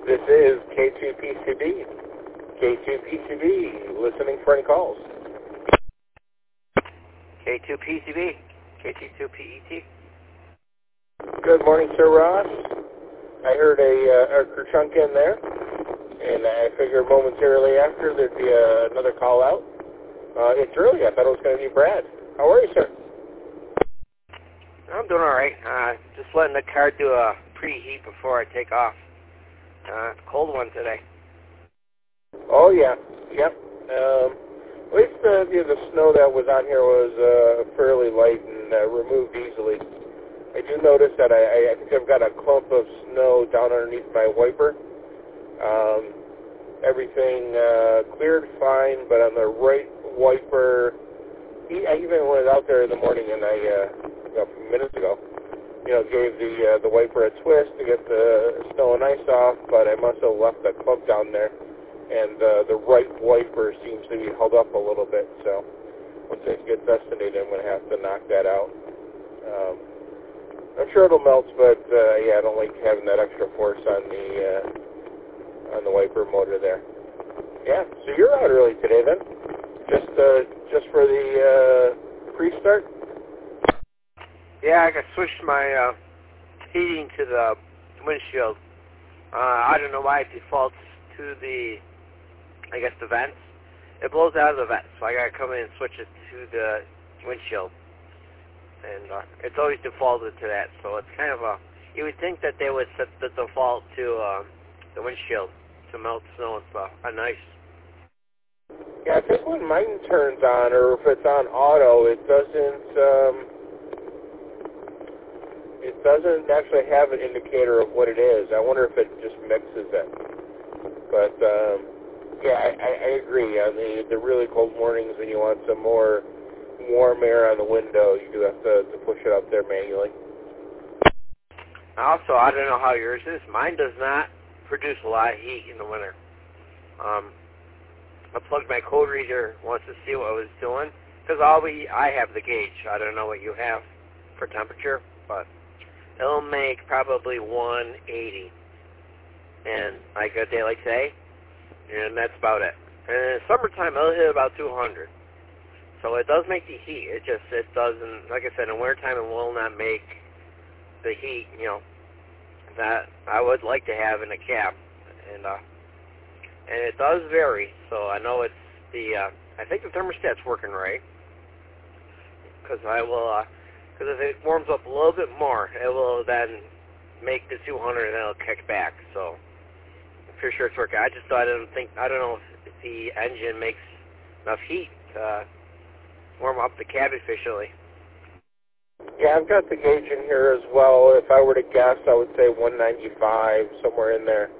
This is K2PCB. K2PCB, listening for any calls. K2PCB, KT2PET. Good morning, Sir Ross. I heard a chunk in there, and I figured momentarily after there'd be another call out. It's early. I thought it was going to be Brad. How are you, sir? I'm doing all right. Just letting the car do a preheat before I take off. It's a cold one today. Oh, yeah. Yep. At least the snow that was on here was fairly light and removed easily. I do notice that I think I've got a clump of snow down underneath my wiper. Everything cleared fine, but on the right wiper, I even went out there in the morning and a few minutes ago, gave the wiper a twist to get the snow and ice off, but I must have left a clump down there, and the right wiper seems to be held up a little bit, so once it gets estimated, I'm going to have to knock that out. I'm sure it'll melt, but yeah, I don't like having that extra force on the wiper motor there. Yeah, so you're out early today then? Just for the pre-start? Yeah, I switched my heating to the windshield. I don't know why it defaults to the vents. It blows out of the vents, so I got to come in and switch it to the windshield. And it's always defaulted to that, so it's kind of you would think that they would set the default to the windshield to melt snow and stuff, and ice. Yeah, I think when mine turns on, or if it's on auto, it doesn't actually have an indicator of what it is. I wonder if it just mixes it. But yeah, I agree. On the really cold mornings when you want some more warm air on the window, you do have to push it up there manually. Also, I don't know how yours is. Mine does not produce a lot of heat in the winter. I plugged my code reader once to see what it was doing, because I have the gauge. I don't know what you have for temperature, but it'll make probably 180. And like a day like today, and that's about it. And in the summertime, it'll hit about 200. So it does make the heat. It doesn't, like I said, in wintertime it will not make the heat, that I would like to have in a cab. And it does vary. So I know it's I think the thermostat's working right. Because if it warms up a little bit more, it will then make the 200 and then it'll kick back. So I'm pretty sure it's working. I don't know if the engine makes enough heat to warm up the cab efficiently. Yeah, I've got the gauge in here as well. If I were to guess, I would say 195, somewhere in there.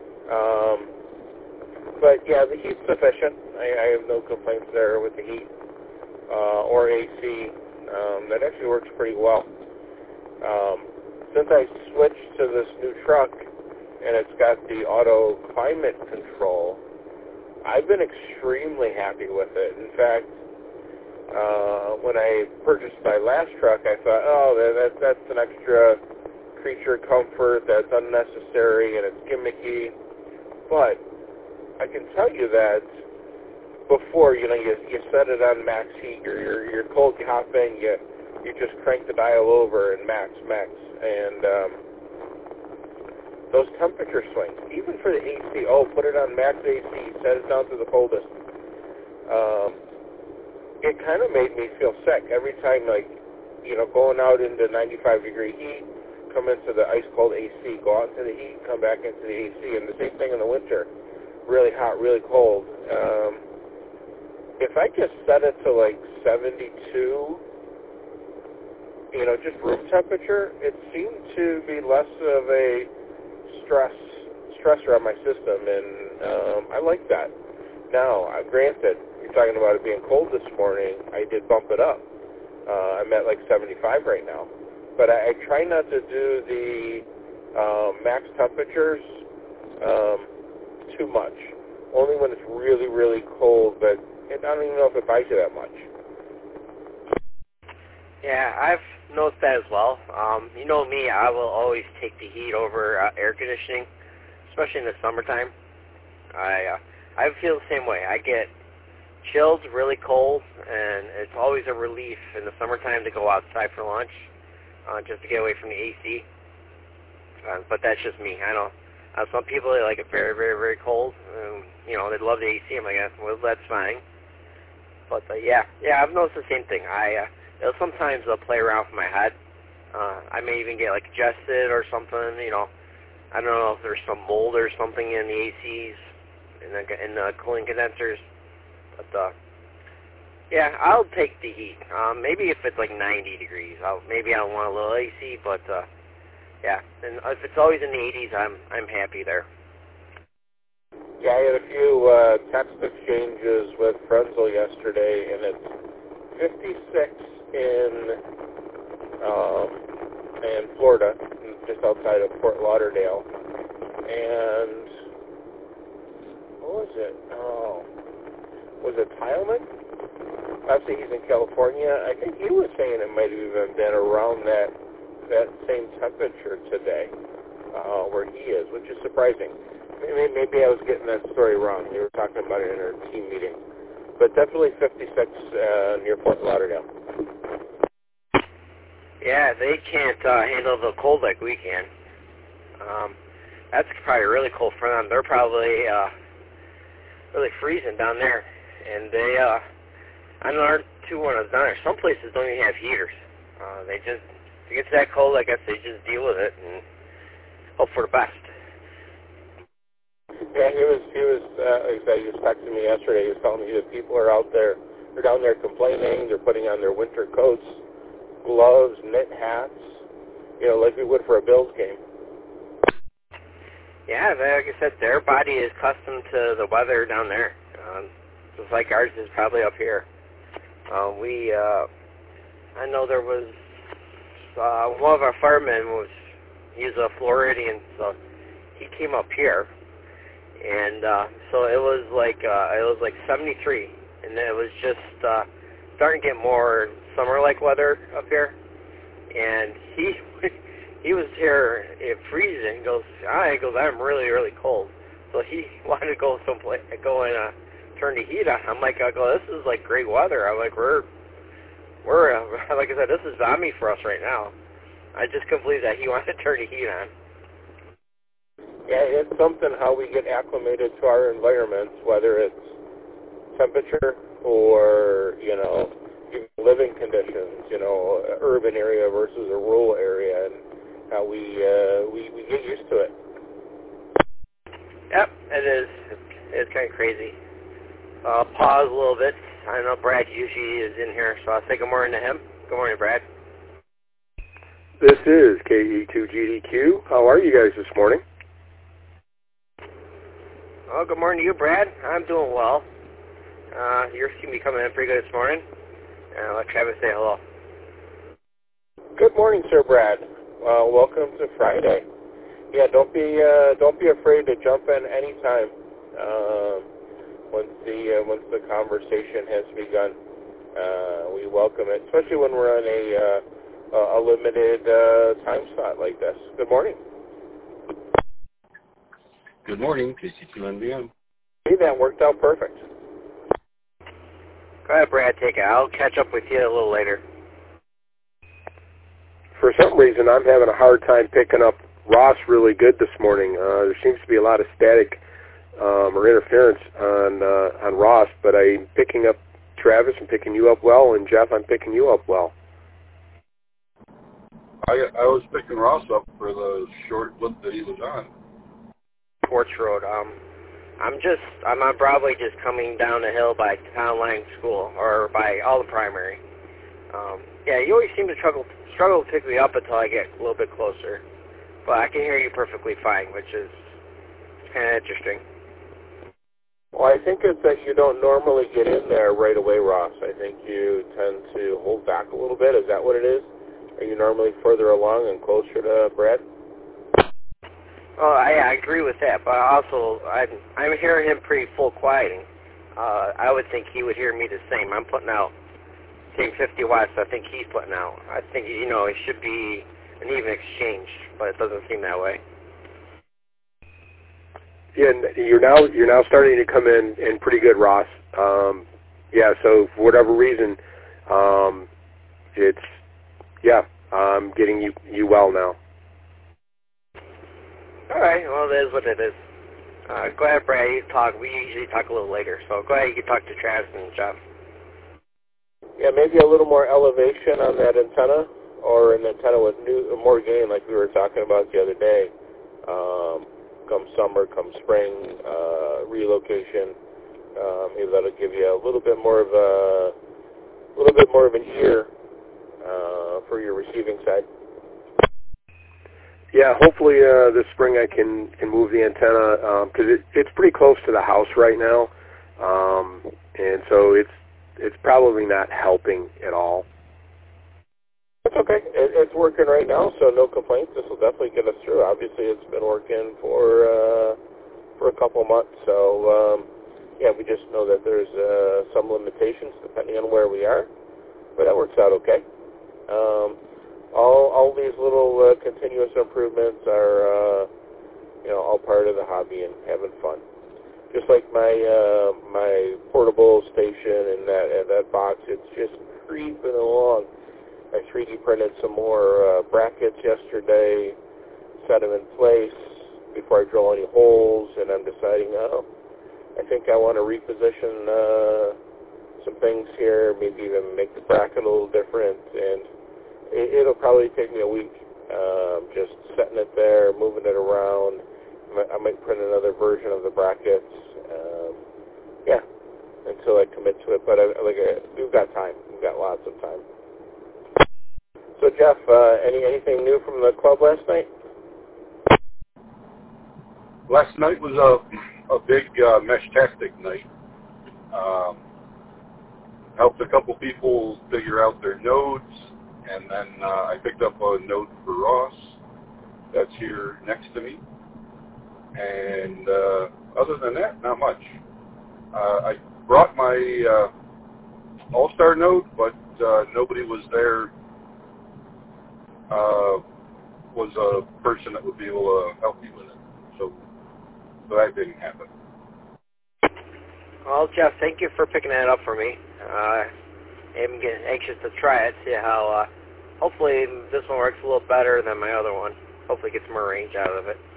But yeah, the heat's sufficient. I have no complaints there with the heat or AC. That actually works pretty well. Since I switched to this new truck and it's got the auto climate control, I've been extremely happy with it. In fact, when I purchased my last truck, I thought, that's an extra creature comfort that's unnecessary and it's gimmicky. But I can tell you that before, you set it on max heat, you're cold, you hop in, you just crank the dial over and max, and those temperature swings, even for the AC, put it on max AC, set it down to the coldest. It kind of made me feel sick every time, going out into 95-degree heat, come into the ice-cold AC, go out into the heat, come back into the AC, and the same thing in the winter, really hot, really cold. If I just set it to 72, just room temperature, it seemed to be less of a stressor on my system, and I like that. Now, granted, you're talking about it being cold this morning. I did bump it up. I'm at 75 right now. But I try not to do the max temperatures too much. Only when it's really, really cold, but I don't even know if it bites you that much. Yeah, I've noticed that as well. You know me, I will always take the heat over air conditioning, especially in the summertime. I feel the same way. I get chilled, really cold, and it's always a relief in the summertime to go outside for lunch, just to get away from the AC. But that's just me. I know some people, they like it very, very, very cold. They love the AC. I'm like, well, that's fine. But yeah, I've noticed the same thing. It'll sometimes play around with my head. I may even get like congested or something. I don't know if there's some mold or something in the ACs, in the cooling condensers. But yeah, I'll take the heat. Maybe if it's like 90 degrees, maybe I don't want a little AC. But yeah, and if it's always in the 80s, I'm happy there. Yeah, I had a few text exchanges with Frenzel yesterday, and it's 56 in Florida, just outside of Fort Lauderdale. And what was it? Oh, was it Tileman? Obviously, he's in California. I think he was saying it might have even been around that same temperature today, where he is, which is surprising. Maybe I was getting that story wrong. They were talking about it in our team meeting. But definitely 56 near Fort Lauderdale. Yeah, they can't handle the cold like we can. That's probably really cold for them. They're probably really freezing down there. And they, I know our 2-1 down there, some places don't even have heaters. If it gets that cold, I guess they just deal with it and hope for the best. Yeah, he was texting me yesterday. He was telling me that people are out there, they're down there complaining. They're putting on their winter coats, gloves, knit hats, like we would for a Bills game. Yeah, like I said, their body is accustomed to the weather down there, just like ours is probably up here. I know there was one of our firemen he's a Floridian, so he came up here. And so it was like 73, and it was just starting to get more summer-like weather up here. And he was here freezing. He goes, I'm really, really cold. So he wanted to go someplace, go and turn the heat on. I'm like, this is like great weather. I'm like, we're like I said, this is zombie for us right now. I just couldn't believe that he wanted to turn the heat on. Yeah, it's something how we get acclimated to our environments, whether it's temperature or, even living conditions, urban area versus a rural area, and how we get used to it. Yep, it is. It's kind of crazy. I'll pause a little bit. I know Brad usually is in here, so I'll say good morning to him. Good morning, Brad. This is KE2GDQ. How are you guys this morning? Oh, good morning to you, Brad. I'm doing well. You seem to be coming in pretty good this morning. Let Travis say hello. Good morning, Sir Brad. Welcome to Friday. Yeah, don't be afraid to jump in anytime once the conversation has begun. We welcome it, especially when we're on a limited time slot like this. Good morning. Good morning, KC2NBM. Hey, that worked out perfect. Go ahead, Brad, take it. I'll catch up with you a little later. For some reason, I'm having a hard time picking up Ross really good this morning. There seems to be a lot of static or interference on Ross, but I'm picking up Travis and picking you up well, and Jeff, I'm picking you up well. I was picking Ross up for the short blip that he was on. Porch Road. I'm on Broadway, just coming down the hill by Town Line School, or by all the primary. Yeah, you always seem to struggle to pick me up until I get a little bit closer. But I can hear you perfectly fine, which is kind of interesting. Well, I think it's that you don't normally get in there right away, Ross. I think you tend to hold back a little bit. Is that what it is? Are you normally further along and closer to Brad? Oh, I agree with that, but also I'm hearing him pretty full quieting. I would think he would hear me the same. I'm putting out same 50 watts. I think he's putting out. I think it should be an even exchange, but it doesn't seem that way. Yeah, you're now starting to come in pretty good, Ross. Yeah, so for whatever reason, I'm getting you well now. All right, well, it is what it is. Go ahead, Brad. You talk. We usually talk a little later, so go ahead. You can talk to Travis and Jeff. Yeah, maybe a little more elevation on that antenna, or an antenna with more gain, like we were talking about the other day. Come summer, come spring, relocation. Maybe that'll give you a little bit more of an ear for your receiving side. Yeah, hopefully this spring I can move the antenna because it's pretty close to the house right now, and so it's probably not helping at all. It's okay. It's working right now, so no complaints. This will definitely get us through. Obviously, it's been working for a couple months, so yeah, we just know that there's some limitations depending on where we are, but that works out okay. All these little continuous improvements are all part of the hobby and having fun. Just like my portable station and that box, it's just creeping along. I 3D printed some more brackets yesterday, set them in place before I drill any holes, and I'm deciding, I think I want to reposition some things here, maybe even make the bracket a little different, and it'll probably take me a week, just setting it there, moving it around. I might print another version of the brackets, until I commit to it, but we've got time. We've got lots of time. So, Jeff, anything new from the club last night? Last night was a big Mesh-tastic night. Helped a couple people figure out their nodes, and then I picked up a node for Ross that's here next to me. And other than that, not much. I brought my All-Star node, but nobody was there. Was a person that would be able to help me with it. So that didn't happen. Well, Jeff, thank you for picking that up for me. I'm getting anxious to try it, see how, hopefully this one works a little better than my other one. Hopefully get some more range out of it.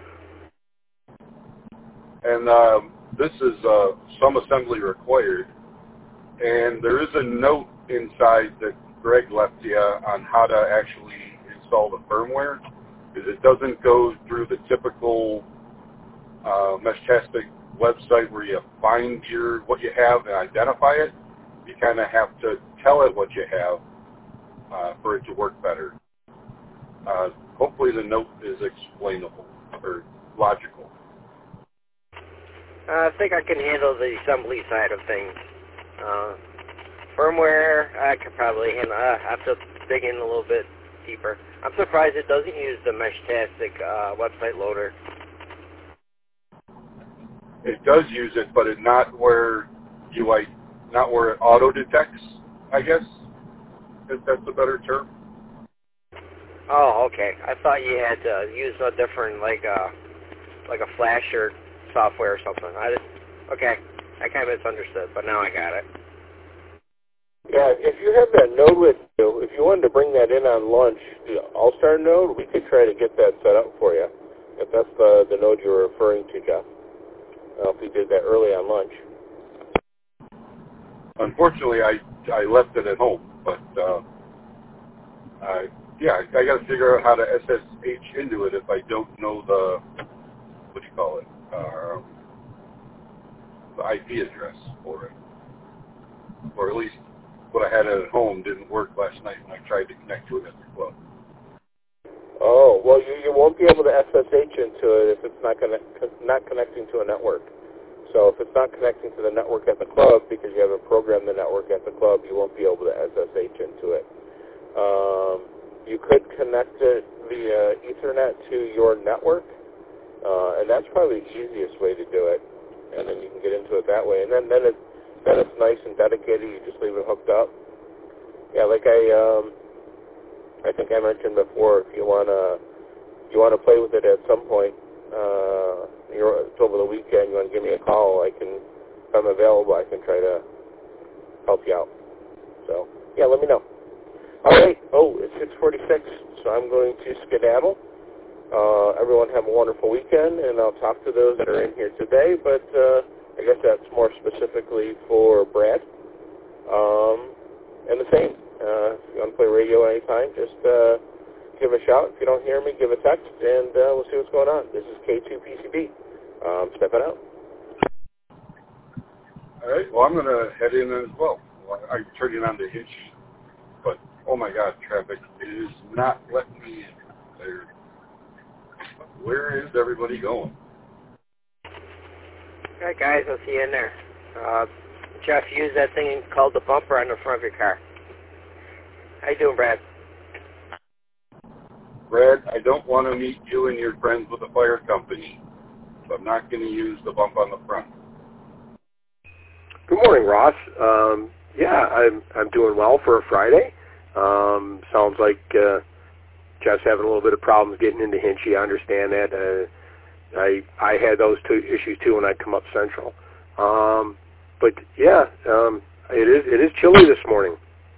And this is some assembly required. And there is a note inside that Greg left you on how to actually install the firmware, because it doesn't go through the typical Mesh-tastic website where you find what you have and identify it. You kind of have to tell it what you have for it to work better. Hopefully the note is explainable or logical. I think I can handle the assembly side of things. Firmware, I could probably handle. I have to dig in a little bit deeper. I'm surprised it doesn't use the Mesh-tastic website loader. It does use it, but not where it auto detects, I guess, if that's a better term. Oh, okay. I thought you had to use a different, like a flasher software or something. Okay, I kind of misunderstood, but now I got it. Yeah, if you have that node with you, if you wanted to bring that in on lunch, the All-Star node, we could try to get that set up for you, if that's the node you were referring to, Jeff. If we did that early on lunch. Unfortunately, I left it at home, but I got to figure out how to SSH into it if I don't know the IP address for it, or at least what I had at home didn't work last night when I tried to connect to it at the club. Oh, well, you won't be able to SSH into it if it's not connecting to a network. So if it's not connecting to the network at the club because you haven't programmed the network at the club, you won't be able to SSH into it. You could connect it via Ethernet to your network, and that's probably the easiest way to do it. And then you can get into it that way. And then it's nice and dedicated. You just leave it hooked up. Yeah, like I think I mentioned before, if you wanna play with it at some point, over the weekend, you want to give me a call, if I'm available, I can try to help you out. So, yeah, let me know. All right. Oh, it's 6:46, so I'm going to skedaddle. Everyone have a wonderful weekend, and I'll talk to those that are in here today, but I guess that's more specifically for Brad. And the same. If you want to play radio anytime, just give a shout. If you don't hear me, give a text, and we'll see what's going on. This is K2PCB. Stepping out. All right. Well, I'm going to head in as well. I'm turning on the hitch, but oh my God, traffic is not letting me in there. Where is everybody going? All right, guys, I'll see you in there. Jeff, use that thing called the bumper on the front of your car. How you doing, Brad? Brad, I don't want to meet you and your friends with the fire company, so I'm not going to use the bump on the front. Good morning, Ross. Yeah, I'm doing well for a Friday. Sounds like Jeff's having a little bit of problems getting into Hinchy. I understand that. I had those two issues too when I come up Central. But yeah, it is chilly this morning.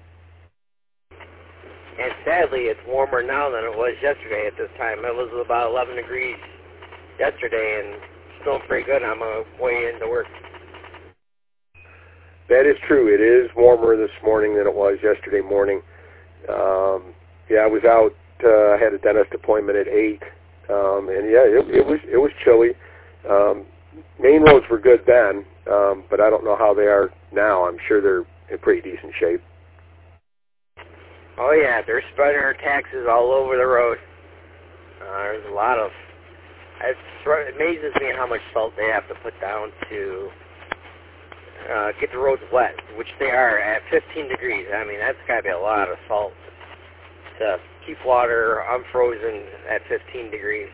And sadly, it's warmer now than it was yesterday at this time. It was about 11 degrees yesterday, and still pretty good on my way into work. That is true. It is warmer this morning than it was yesterday morning. Yeah, I was out. I had a dentist appointment at 8, and yeah, it was chilly. Main roads were good then, but I don't know how they are now. I'm sure they're in pretty decent shape. Oh yeah, they're spreading their taxes all over the road. There's a lot of. It amazes me how much salt they have to put down to get the roads wet, which they are at 15 degrees. I mean, that's got to be a lot of salt to keep water unfrozen at 15 degrees.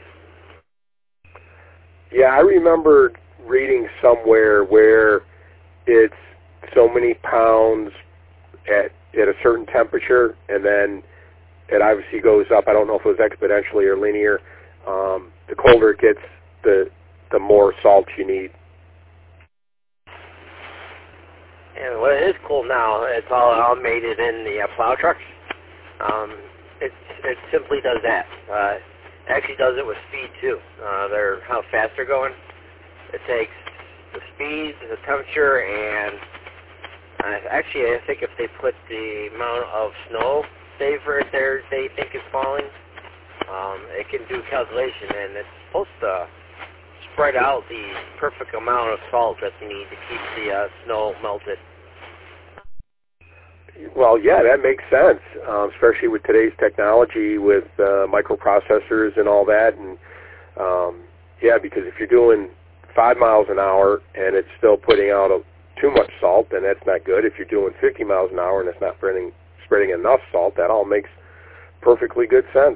Yeah, I remember reading somewhere where it's so many pounds at a certain temperature, and then it obviously goes up. I don't know if it was exponentially or linear. The colder it gets, the more salt you need. And well, it is cool now. It's all automated in the plow trucks. It simply does that. It actually does it with speed too. How fast they're going. It takes the speed, the temperature, and actually I think if they put the amount of snow they think is falling, it can do calculation, and it's supposed to spread out the perfect amount of salt that you need to keep the snow melted. Well, yeah, that makes sense, especially with today's technology with microprocessors and all that. And yeah, because if you're doing 5 miles an hour and it's still putting out too much salt, then that's not good. If you're doing 50 miles an hour and it's not spreading enough salt, that all makes perfectly good sense.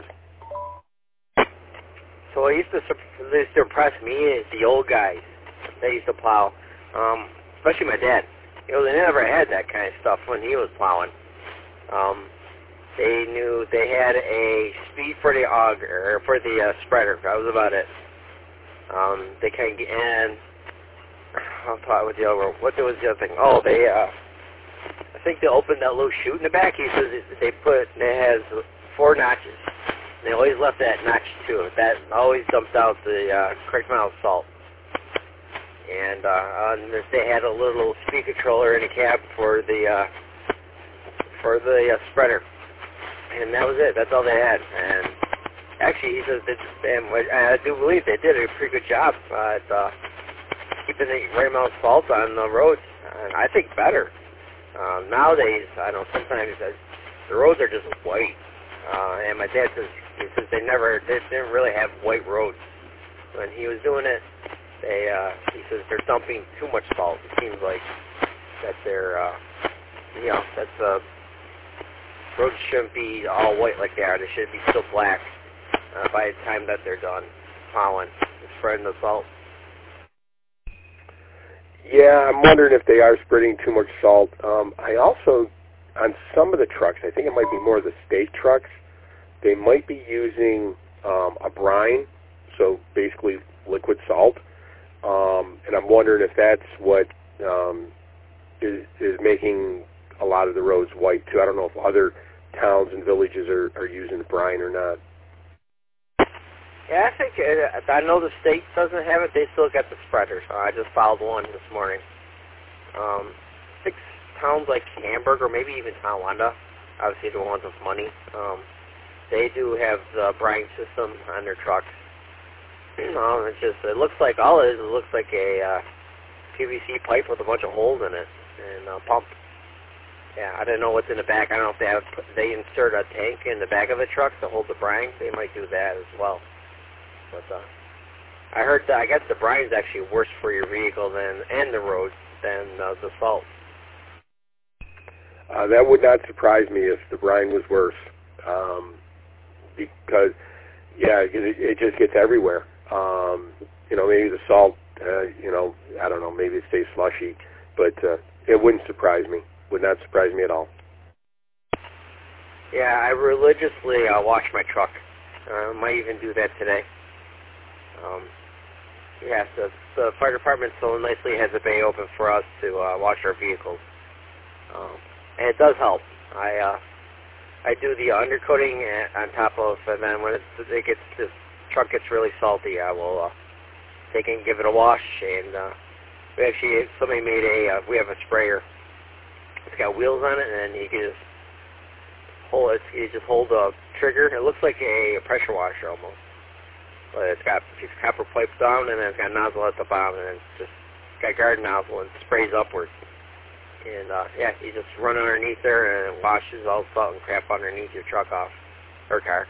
So what used to impress me is the old guys. They used to plow, especially my dad. You know, they never had that kind of stuff when he was plowing. They knew they had a speed for the auger, or for the spreader. That was about it. They kind of get in. I'll talk with the other. What was the other thing? Oh, they. I think they opened that little chute in the back. He says it has 4 notches. And they always left that notch too. That always dumped out the correct amount of salt. And they had a little speed controller in the cab for the spreader, and that was it. That's all they had. And actually, he says I do believe they did a pretty good job at keeping the right amount of salt on the roads. And I think better. Nowadays, I know sometimes the roads are just white. And my dad says they didn't really have white roads when he was doing it. He says they're dumping too much salt. It seems like that they're, that roads shouldn't be all white like they are. They should be still black by the time that they're done plowing and spreading the salt. Yeah, I'm wondering if they are spreading too much salt. I also, on some of the trucks, I think it might be more of the state trucks, they might be using a brine, so basically liquid salt. wondering if that's what is making a lot of the roads white too. I don't know if other towns and villages are using brine or not. Yeah, I think I know the state doesn't have it. They still got the spreaders. I just filed one this morning. I think towns like Hamburg or maybe even Tonawanda, obviously the ones with money, they do have the brine system on their trucks. It looks like all it is. It looks like a PVC pipe with a bunch of holes in it and a pump. Yeah, I don't know what's in the back. I don't know if they insert a tank in the back of the truck to hold the brine. They might do that as well. But I heard that I guess the brine is actually worse for your vehicle and the roads than the salt. That would not surprise me if the brine was worse, because it just gets everywhere. Maybe the salt, I don't know, maybe it stays slushy, but it wouldn't surprise me. Would not surprise me at all. Yeah, I religiously wash my truck. I might even do that today. The fire department so nicely has a bay open for us to wash our vehicles, and it does help. I do the undercoating on top of, and then when this truck gets really salty, I will take it and give it a wash. And somebody made we have a sprayer. It's got wheels on it, and you can just hold it. You just hold the trigger. It looks like a pressure washer almost. But it's got these copper pipes down, and then it's got a nozzle at the bottom, and it's just got a garden nozzle and sprays upwards. And you just run underneath there, and it washes all the salt and crap underneath your truck off, or car.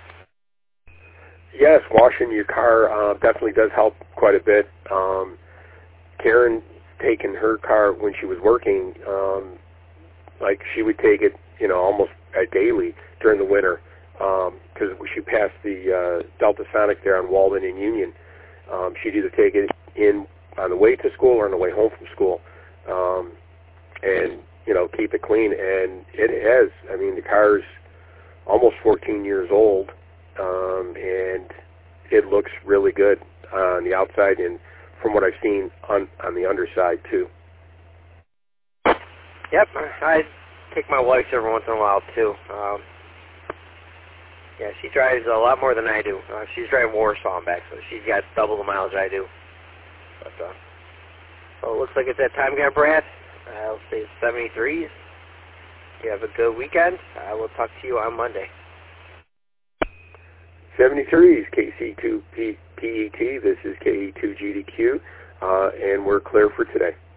Yes, washing your car definitely does help quite a bit. Karen taken her car when she was working, like she would take it, almost daily during the winter, because she passed the Delta Sonic there on Walden and Union. She'd either take it in on the way to school or on the way home from school, and keep it clean. And it has. I mean, the car's almost 14 years old, and it looks really good on the outside and from what I've seen on the underside too. Yep, I take my wife every once in a while too. She drives a lot more than I do. She's driving Warsaw and back, so she's got double the mileage I do. But so it looks like it's that time again, Brad. I'll say 73s. You have a good weekend. I will talk to you on Monday. 73s, KC2PET. This is KE2GDQ, and we're clear for today.